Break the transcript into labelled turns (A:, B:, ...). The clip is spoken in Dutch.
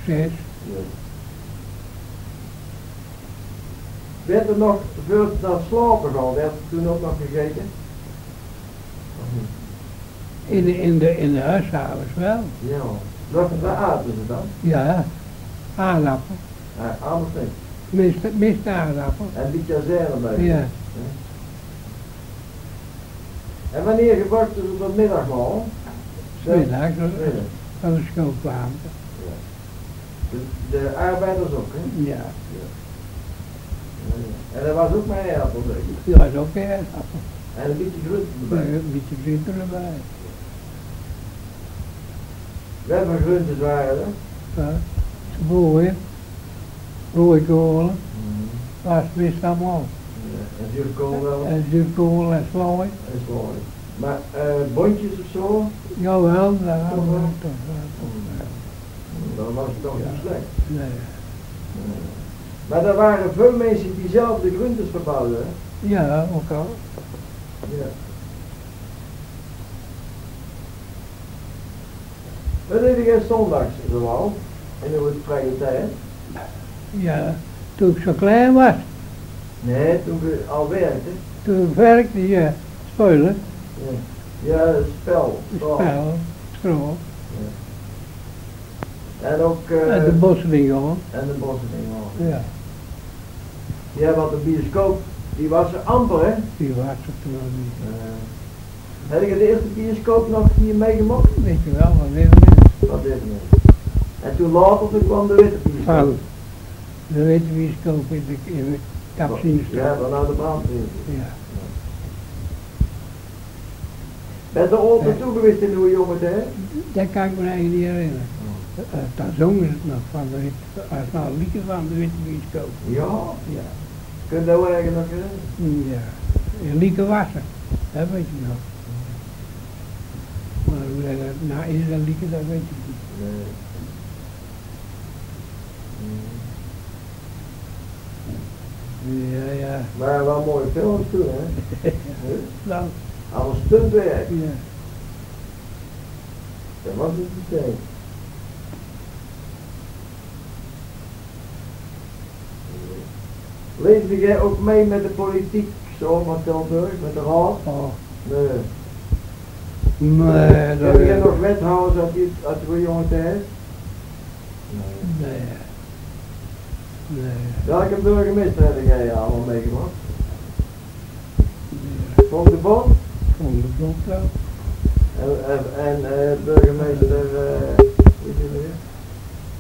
A: 6.
B: Ja. Werd er nog, voor het naar slapen gaan, werd er toen ook nog gegeten? Of niet?
A: In de huishoudens wel.
B: Ja. Wat aten ze dan?
A: Ja, aardappel.
B: Anders niet.
A: Meest aardappel.
B: En een beetje azijn bij.
A: Ja.
B: En wanneer gebracht ze op de middagmaal?
A: Middags van de school kwamen.
B: Ja. De arbeiders ook, hè?
A: Ja.
B: Ja. En er was ook maar aardappel, denk ik.
A: Dat was ook aardappel.
B: En een beetje groente erbij.
A: Een beetje groente erbij.
B: Wat voor groentes waren er?
A: Ja. Boeien, rooikolen, was wist allemaal.
B: Ja. En zuurkool wel?
A: En zuurkool en slooi.
B: En slooi. Maar bondjes of zo?
A: Jawel, daar
B: Toch
A: hadden
B: wel?
A: we toch wel.
B: Dan was het toch niet slecht.
A: Nee.
B: Maar er waren veel mensen die zelf de groentes verbouwden, hè?
A: Ja, ook al.
B: Ja. Wat deed jij zondags zoal? In de vrije tijd?
A: Ja, toen ik zo klein was,
B: Nee, toen je al werkte.
A: toen werkte je spelen,
B: Ja, ja spel.
A: spel, school,
B: Ja. En ook...
A: en de bosseling gewoon.
B: En de bosseling ook.
A: Ja,
B: Ja, want de bioscoop, die was er amper, hè?
A: die was er toen nog niet.
B: Heb je de eerste bioscoop nog hier meegemaakt?
A: Weet je wel, wat weer is.
B: Dat is het niet. En toen later toen kwam de witte bioscoop.
A: Van de witte bioscoop in de Kapsienstraat.
B: Ja, dan naar de brandweer.
A: Ja.
B: Ben je er ooit naartoe geweest in uw jonge tijd?
A: Dat kan ik me eigenlijk niet herinneren. Dan zongen ze het nog van de witte, als nou liedje van de witte bioscoop.
B: Ja.
A: Ja.
B: Kun je dat wel eigenlijk nog herinneren?
A: Ja, in Lieke Wassen, dat weet je nog. Maar hoe dat nou is dat Lieke, dat weet ik niet.
B: Nee.
A: Ja, ja.
B: Maar wel mooie films toen, hè?
A: Dan,
B: Alles stuntwerk.
A: ja.
B: Dat was het systeem. Leefde jij ook mee met de politiek, zo van Tilburg, met de raad?
A: Oh,
B: Nee.
A: nee,
B: Heb jij nog wethouders uit de jonge tijd?
A: nee. Nee.
B: Welke burgemeester heb jij allemaal meegemaakt?
A: Nee.
B: Van de Bond?
A: Van de blok wel.
B: En burgemeester, hoe is die weer?